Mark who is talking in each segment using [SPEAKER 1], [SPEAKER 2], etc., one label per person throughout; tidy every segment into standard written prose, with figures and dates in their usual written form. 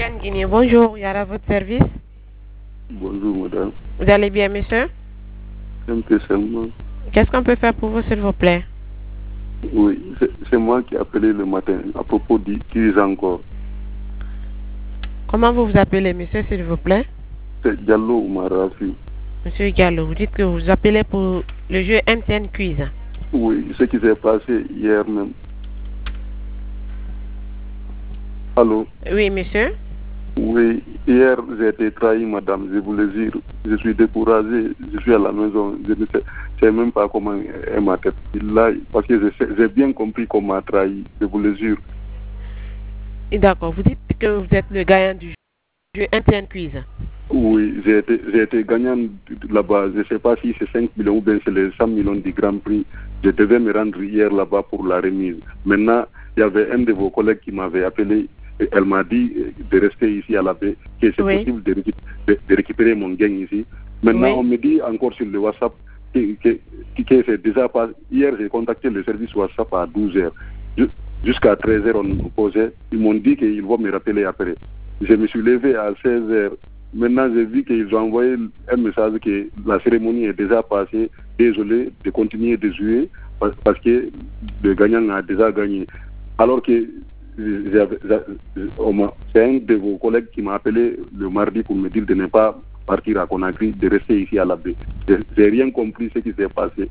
[SPEAKER 1] Tidiane Guinée, bonjour, Yara, à votre service.
[SPEAKER 2] Bonjour, madame.
[SPEAKER 1] Vous allez bien, monsieur?
[SPEAKER 2] Un peu seulement.
[SPEAKER 1] Qu'est-ce qu'on peut faire pour vous, s'il vous plaît?
[SPEAKER 2] Oui, c'est moi qui ai appelé le matin à propos du quiz encore.
[SPEAKER 1] Comment vous vous appelez, monsieur, s'il vous plaît?
[SPEAKER 2] C'est Diallo Marafi.
[SPEAKER 1] Monsieur Gallo, vous dites que vous appelez pour le jeu MTN Quiz.
[SPEAKER 2] Oui, ce qui s'est passé hier même. Allô?
[SPEAKER 1] Oui, monsieur?
[SPEAKER 2] Oui, hier j'ai été trahi, madame. Je vous le dire, je suis découragé. Je suis à la maison. Je ne sais même pas comment est ma tête. Là, parce que j'ai bien compris qu'on m'a trahi. Je vous le jure.
[SPEAKER 1] D'accord, vous dites que vous êtes le gagnant du jeu MTN Quiz.
[SPEAKER 2] Oui, j'ai été gagnant là-bas. Je ne sais pas si c'est 5 millions ou bien c'est les 100 millions du Grand Prix. Je devais me rendre hier là-bas pour la remise. Maintenant, il y avait un de vos collègues qui m'avait appelé. Et elle m'a dit de rester ici à la baie, que c'est possible de récupérer mon gain ici. Maintenant, on me dit encore sur le WhatsApp que c'est déjà pas. Hier, j'ai contacté le service WhatsApp à 12h. Jusqu'à 13h, on nous posait. Ils m'ont dit qu'ils vont me rappeler après. Je me suis levé à 16h. Maintenant, j'ai vu qu'ils ont envoyé un message que la cérémonie est déjà passée. Désolé de continuer de jouer parce que le gagnant a déjà gagné. Alors que c'est un de vos collègues qui m'a appelé le mardi pour me dire de ne pas partir à Conakry, de rester ici à la baie. J'ai rien compris ce qui s'est passé.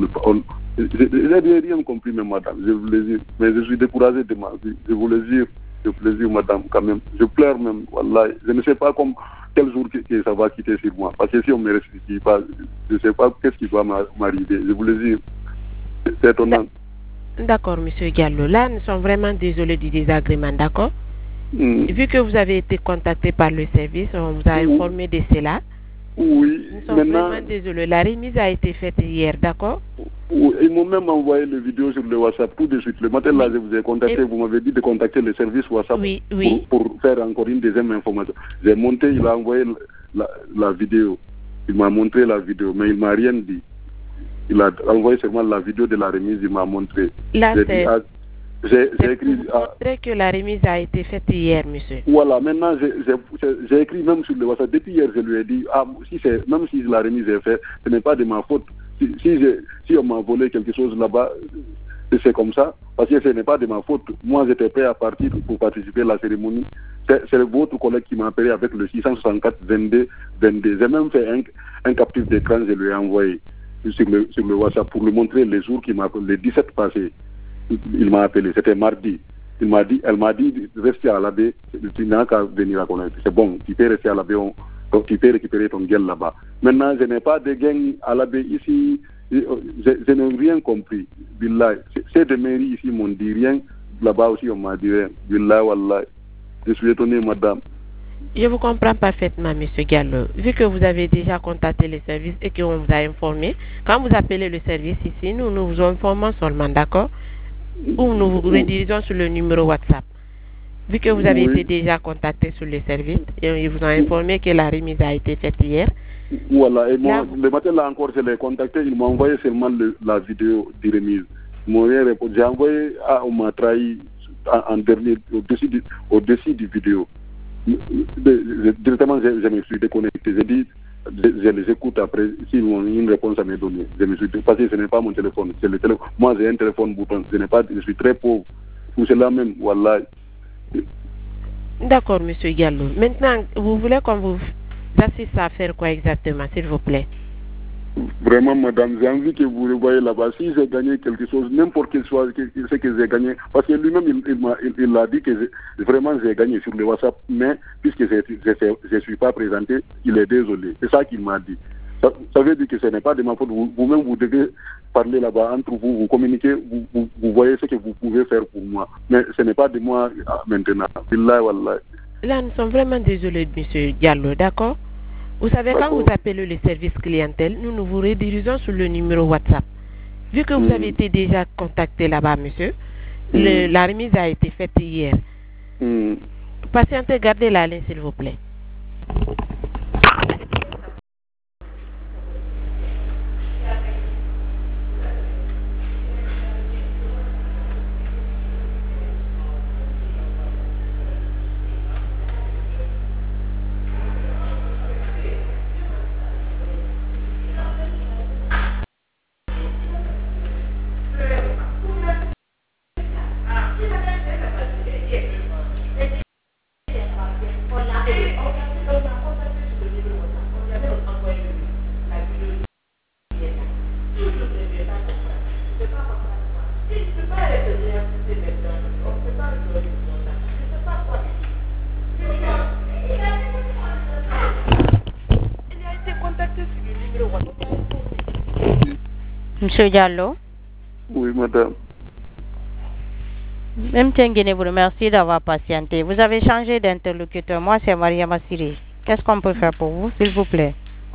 [SPEAKER 2] J'ai rien compris, même madame, je vous le dis. Mais je suis découragé de ma vie, je vous le dis. Je vous le dis, madame, quand même. Je pleure même, wallah. Je ne sais pas quel jour que ça va quitter sur moi. Parce que si on ne me restitue pas, je ne sais pas qu'est-ce qui va m'arriver. Je vous le dis. C'est étonnant.
[SPEAKER 1] D'accord, monsieur Gallo. Là, nous sommes vraiment désolés du désagrément, d'accord? Vu que vous avez été contacté par le service, on vous a informé de cela.
[SPEAKER 2] Oui.
[SPEAKER 1] Nous sommes vraiment désolés. La remise a été faite hier, d'accord?
[SPEAKER 2] Ils m'ont même envoyé les vidéos sur le WhatsApp tout de suite. Le matin, là, je vous ai contacté. Vous m'avez dit de contacter le service WhatsApp pour faire encore une deuxième information. J'ai monté, il a envoyé la vidéo. Il m'a montré la vidéo, mais il m'a rien dit. Il a envoyé seulement la vidéo de la remise, il m'a montré.
[SPEAKER 1] Là,
[SPEAKER 2] j'ai écrit.
[SPEAKER 1] Montrer que la remise a été faite hier, monsieur.
[SPEAKER 2] Voilà, maintenant j'ai écrit même sur le WhatsApp. Depuis hier, je lui ai dit, même si la remise est faite, ce n'est pas de ma faute. Si on m'a volé quelque chose là-bas, c'est comme ça, parce que ce n'est pas de ma faute. Moi, j'étais prêt à partir pour participer à la cérémonie. C'est votre collègue qui m'a appelé avec le 664 22 22. J'ai même fait un captif d'écran, je lui ai envoyé sur le WhatsApp pour lui montrer les jours qu'il m'a appelé, le 17 passé. Il m'a appelé, c'était mardi. Elle m'a dit, rester à la baie, tu n'as qu'à venir à connaître. C'est bon, tu peux rester à la baie, tu peux récupérer ton gain là-bas. Maintenant, je n'ai pas de gain à la baie ici. Je n'ai rien compris. Billah, ces deux mairies ici m'ont dit rien. Là-bas aussi, on m'a dit rien. Billah, wallah. Je suis étonné, madame.
[SPEAKER 1] Je vous comprends parfaitement, monsieur Gallo. Vu que vous avez déjà contacté le service et qu'on vous a informé, quand vous appelez le service ici, nous vous informons seulement, d'accord? Ou nous vous redirigeons sur le numéro WhatsApp. Vu que vous avez été déjà contacté sur le service et ils vous ont informé que la remise a été faite hier.
[SPEAKER 2] Voilà, et moi, le matin là encore, je l'ai contacté, il m'a envoyé seulement la vidéo de remise. J'ai envoyé, on m'a trahi en dernier, au-dessus du vidéo. Directement, je me suis déconnecté. J'ai dit, je les écoute après, s'ils ont une réponse à me donner. Je me suis dit, parce que ce n'est pas mon téléphone, c'est le téléphone. Moi, j'ai un téléphone bouton, je suis très pauvre. Pour cela même, voilà.
[SPEAKER 1] D'accord, monsieur Gallo. Maintenant, vous voulez qu'on vous assiste à faire quoi exactement, s'il vous plaît?
[SPEAKER 2] Vraiment, madame, j'ai envie que vous le voyez là-bas. Si j'ai gagné quelque chose, n'importe quel soit ce que j'ai gagné, parce que lui-même, il a dit que vraiment j'ai gagné sur le WhatsApp, mais puisque je ne suis pas présenté, il est désolé. C'est ça qu'il m'a dit. Ça veut dire que ce n'est pas de ma faute. Vous-même, vous devez parler là-bas entre vous, vous communiquez, vous voyez ce que vous pouvez faire pour moi. Mais ce n'est pas de moi maintenant. Billah, wallah.
[SPEAKER 1] Là, nous sommes vraiment désolés, monsieur Diallo, d'accord? Vous savez, quand vous appelez le service clientèle, nous vous redirigeons sur le numéro WhatsApp. Vu que vous avez été déjà contacté là-bas, monsieur, la remise a été faite hier. Patientez, gardez la ligne, s'il vous plaît.
[SPEAKER 3] Monsieur Diallo.
[SPEAKER 2] Oui, madame.
[SPEAKER 3] Même Tengene vous remercie d'avoir patienté. Vous avez changé d'interlocuteur. Moi, c'est Maria Massiri. Qu'est-ce qu'on peut faire pour vous, s'il vous plaît?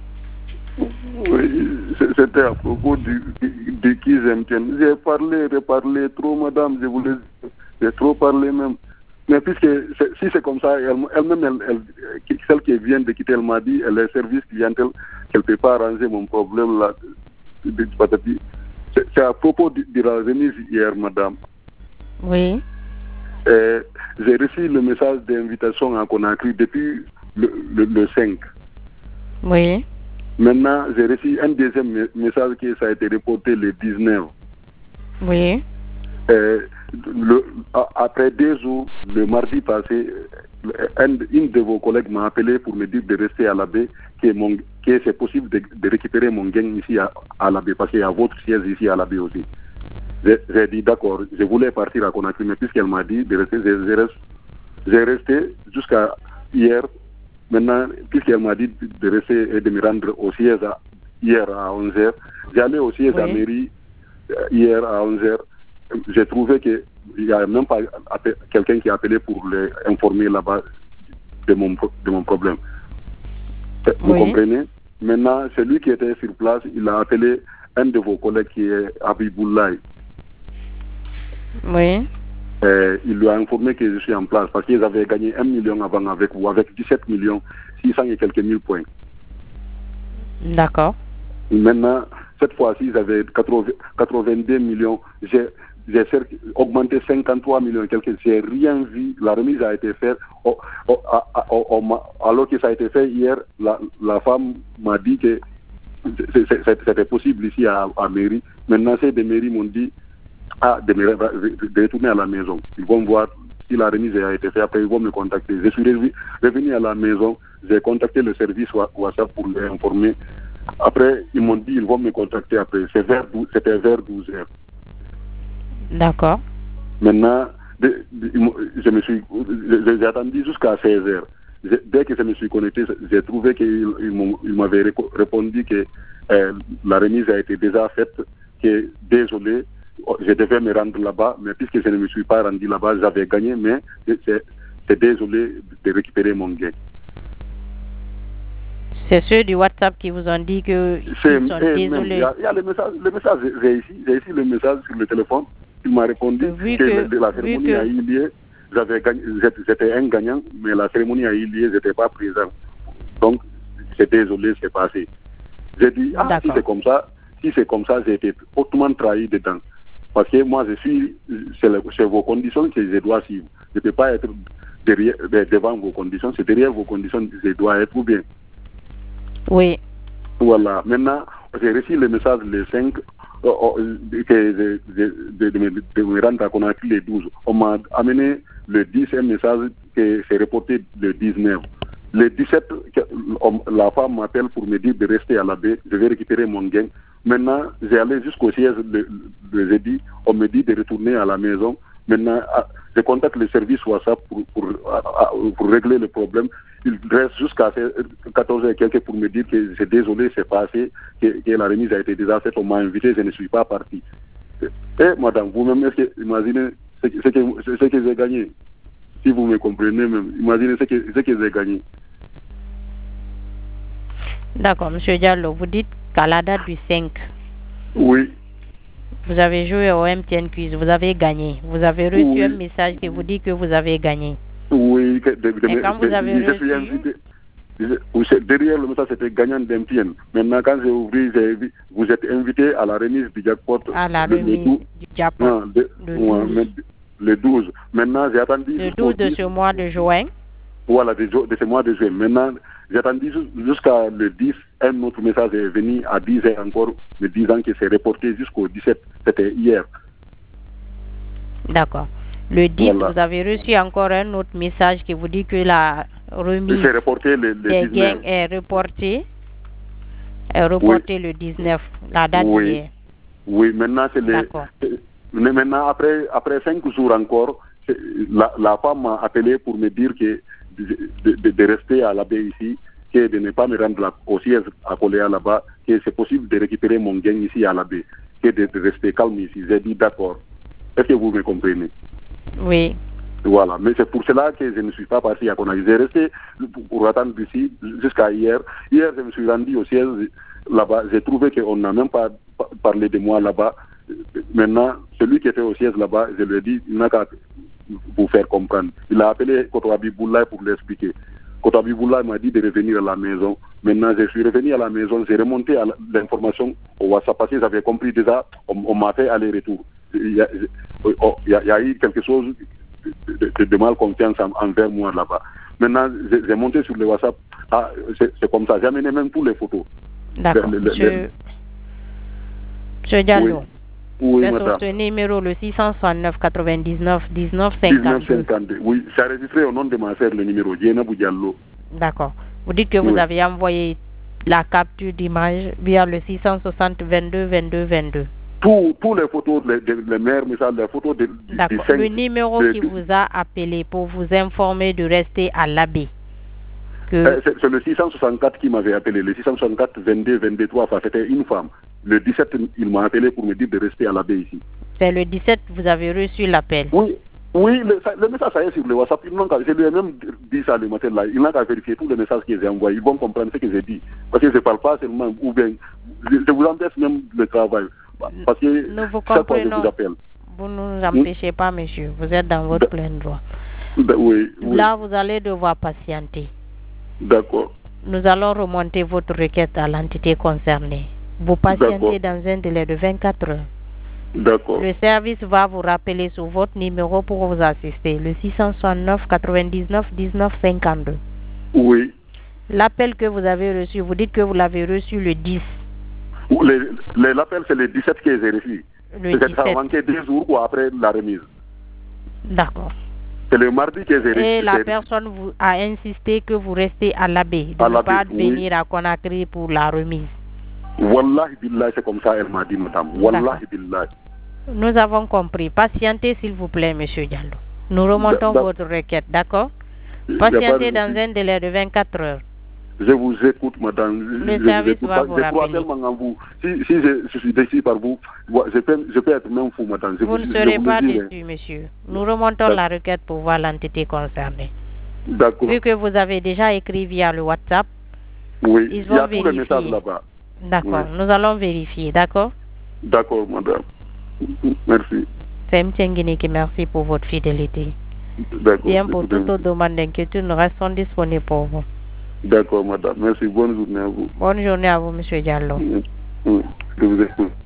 [SPEAKER 2] Oui, c'était à propos du quiz MTN. J'ai parlé, reparlé trop, madame. J'ai trop parlé même. Mais puisque si c'est comme ça, elle-même, celle qui vient de quitter, elle m'a dit, elle est service clientèle, qu'elle ne peut pas arranger mon problème là. C'est à propos de la remise hier, madame.
[SPEAKER 3] Oui.
[SPEAKER 2] J'ai reçu le message d'invitation à Conakry depuis le 5.
[SPEAKER 3] Oui.
[SPEAKER 2] Maintenant, j'ai reçu un deuxième message qui ça a été reporté le 19.
[SPEAKER 3] Oui.
[SPEAKER 2] Après 2 jours, le mardi passé, une de vos collègues m'a appelé pour me dire de rester à la baie, que c'est possible de récupérer mon gain ici à la baie, parce qu'il y a votre siège ici à la baie aussi. J'ai dit d'accord, je voulais partir à Conakry, mais puisqu'elle m'a dit de rester, j'ai resté jusqu'à hier. Maintenant, puisqu'elle m'a dit de rester et de me rendre au siège hier à 11h, j'allais au siège à mairie hier à 11h. J'ai trouvé qu'il n'y a même pas quelqu'un qui a appelé pour les informer là-bas de mon problème. Vous comprenez? Maintenant, celui qui était sur place, il a appelé un de vos collègues qui est Abiboulaye.
[SPEAKER 3] Oui.
[SPEAKER 2] Il lui a informé que je suis en place parce qu'ils avaient gagné 1 million avant avec vous, avec 17 millions 600 et quelques mille points.
[SPEAKER 3] D'accord.
[SPEAKER 2] Maintenant, cette fois-ci, ils avaient 82 millions. J'ai augmenté 53 millions. J'ai rien vu. La remise a été faite. Alors que ça a été fait hier, la femme m'a dit que c'était possible ici à mairie. Maintenant, ces des mairies m'ont dit de retourner à la maison. Ils vont voir si la remise a été faite. Après, ils vont me contacter. Je suis revenu à la maison. J'ai contacté le service WhatsApp pour les informer. Après, ils m'ont dit ils vont me contacter après. C'était vers 12 heures.
[SPEAKER 3] D'accord.
[SPEAKER 2] Maintenant, j'ai attendu jusqu'à 16 heures. Dès que je me suis connecté, j'ai trouvé qu'ils m'avaient répondu que la remise a été déjà faite, que désolé, je devais me rendre là-bas, mais puisque je ne me suis pas rendu là-bas, j'avais gagné, mais c'est désolé de récupérer mon gain.
[SPEAKER 3] C'est ceux du WhatsApp qui vous ont dit qu'ils sont désolés.
[SPEAKER 2] Il y a le message, j'ai ici le message sur le téléphone. Il m'a répondu que la cérémonie a eu lieu, j'étais un gagnant, mais la cérémonie a eu lieu, je n'étais pas présent. Donc, c'est désolé, c'est passé. J'ai dit, si c'est comme ça, j'ai été hautement trahi dedans. Parce que moi, c'est vos conditions que je dois suivre. Je ne peux pas être devant vos conditions, c'est derrière vos conditions que je dois être, ou bien.
[SPEAKER 3] Oui.
[SPEAKER 2] Voilà. Maintenant, j'ai reçu le message le 5 de me rendre à Conakry le 12. On m'a amené le 10 un message que c'est reporté le 19. Le 17, la femme m'appelle pour me dire de rester à la baie, je vais récupérer mon gain. Maintenant, j'ai allé jusqu'au siège le jeudi, on me dit de retourner à la maison. Maintenant, je contacte le service WhatsApp pour régler le problème. Il reste jusqu'à 14 h quelques pour me dire que c'est désolé, c'est passé, que la remise a été déjà faite, on m'a invité, je ne suis pas parti. Et madame, vous-même, imaginez ce que j'ai gagné. Si vous me comprenez même, imaginez ce que j'ai gagné.
[SPEAKER 3] D'accord, monsieur Diallo, vous dites qu'à la date du 5,
[SPEAKER 2] oui,
[SPEAKER 3] vous avez joué au MTN Quiz, vous avez gagné. Vous avez reçu un message qui vous dit que vous avez gagné.
[SPEAKER 2] Oui,
[SPEAKER 3] et quand vous avez reçu...
[SPEAKER 2] Derrière le message, c'était gagnant d'MTN. Maintenant, quand j'ai ouvert, vous êtes invité à la remise du jackpot.
[SPEAKER 3] À la remise du jackpot.
[SPEAKER 2] Le 12. Maintenant, j'ai attendu...
[SPEAKER 3] Le 12 de ce mois de juin.
[SPEAKER 2] Voilà, de ce mois de juin. Maintenant, j'ai attendu jusqu'à le 10. Un autre message est venu à 10 h encore, me disant que c'est reporté jusqu'au 17. C'était hier.
[SPEAKER 3] D'accord. Le 10, voilà. Vous avez reçu encore un autre message qui vous dit que la remise des gains est reportée. Le 19, la date d'hier.
[SPEAKER 2] Oui, maintenant c'est maintenant après 5 jours encore, la femme m'a appelé pour me dire que de rester à la baie ici, que de ne pas me rendre au siège à Coléa là-bas, que c'est possible de récupérer mon gain ici à la baie. que de rester calme ici. J'ai dit d'accord. Est-ce que vous me comprenez?
[SPEAKER 3] Oui.
[SPEAKER 2] Voilà, mais c'est pour cela que je ne suis pas parti à Conakry. J'ai resté pour attendre ici jusqu'à hier. Hier, je me suis rendu au siège là-bas. J'ai trouvé qu'on n'a même pas parlé de moi là-bas. Maintenant, celui qui était au siège là-bas, je lui ai dit, il n'a qu'à vous faire comprendre. Il a appelé Koto Abiboulaye pour l'expliquer. Koto Abiboulaye m'a dit de revenir à la maison. Maintenant, je suis revenu à la maison. J'ai remonté à l'information au WhatsApp parce que j'avais compris déjà, on m'a fait aller-retour. Il y a eu quelque chose de mal confiance envers moi là-bas. Maintenant, j'ai monté sur le WhatsApp. Ah, c'est comme ça. J'ai amené même toutes les photos.
[SPEAKER 3] D'accord. Monsieur Diallo.
[SPEAKER 2] Oui,
[SPEAKER 3] c'est
[SPEAKER 2] madame.
[SPEAKER 3] sur ce numéro, le 669 99 19 52.
[SPEAKER 2] Oui, c'est enregistré au nom de ma sœur, le numéro Dienabou Diallo.
[SPEAKER 3] D'accord. Vous dites que vous avez envoyé la capture d'image via le 660 22 22 22.
[SPEAKER 2] Tous les photos, les meilleurs messages, les photos du 5.
[SPEAKER 3] Le numéro qui vous a appelé pour vous informer de rester à l'abbaye.
[SPEAKER 2] C'est le 664 qui m'avait appelé. Le 664 22 22 3, enfin, c'était une femme. Le 17, il m'a appelé pour me dire de rester à l'abbaye ici.
[SPEAKER 3] C'est le 17, vous avez reçu l'appel.
[SPEAKER 2] Oui, le message ça est sur le WhatsApp. Je lui ai même dit ça le matin là. Il n'a qu'à vérifier tous les messages que j'ai envoyés. Ils vont comprendre ce que j'ai dit. Parce que je ne parle pas seulement, ou bien, je vous empêche même le travail. Parce que
[SPEAKER 3] nous vous
[SPEAKER 2] chaque fois
[SPEAKER 3] comprenons.
[SPEAKER 2] je vous appelle.
[SPEAKER 3] Vous ne nous empêchez pas, monsieur. Vous êtes dans votre plein droit.
[SPEAKER 2] Oui.
[SPEAKER 3] Là, vous allez devoir patienter.
[SPEAKER 2] D'accord.
[SPEAKER 3] Nous allons remonter votre requête à l'entité concernée. Vous patientez dans un délai de 24 heures.
[SPEAKER 2] D'accord.
[SPEAKER 3] Le service va vous rappeler sur votre numéro pour vous assister. Le 669 99 19 52.
[SPEAKER 2] Oui.
[SPEAKER 3] L'appel que vous avez reçu, vous dites que vous l'avez reçu le 10.
[SPEAKER 2] L'appel, c'est le 17 que j'ai reçu. C'est manqué 2 jours après la remise.
[SPEAKER 3] D'accord.
[SPEAKER 2] C'est le mardi que j'ai reçu.
[SPEAKER 3] Et la personne vous a insisté que vous restez à l'abbaye, de ne pas venir à Conakry pour la remise.
[SPEAKER 2] Wallahi billahi, c'est comme ça, elle m'a dit, madame. Wallahi billahi.
[SPEAKER 3] Nous avons compris. Patientez, s'il vous plaît, monsieur Diallo. Nous remontons votre requête, d'accord? Patientez dans un délai de 24 heures.
[SPEAKER 2] Je vous écoute, madame.
[SPEAKER 3] Le service va vous rappeler.
[SPEAKER 2] Je crois tellement en vous. Si je suis déçu par vous, je peux être même fou, madame.
[SPEAKER 3] Vous ne serez pas déçu, monsieur. Nous remontons la requête pour voir l'entité concernée.
[SPEAKER 2] D'accord.
[SPEAKER 3] Vu que vous avez déjà écrit via le WhatsApp,
[SPEAKER 2] oui,
[SPEAKER 3] ils vont vérifier.
[SPEAKER 2] Il y a tous les messages là-bas.
[SPEAKER 3] D'accord, oui. Nous allons vérifier, d'accord?
[SPEAKER 2] D'accord, madame. Merci.
[SPEAKER 3] C'est M. Nguiniki, merci pour votre fidélité.
[SPEAKER 2] D'accord.
[SPEAKER 3] Bien, pour toute autre demande d'inquiétude, nous restons disponibles pour vous.
[SPEAKER 2] D'accord, madame. Merci. Bonne journée à vous.
[SPEAKER 3] Bonne journée à vous, M. Diallo.
[SPEAKER 2] Oui, je vous écoute.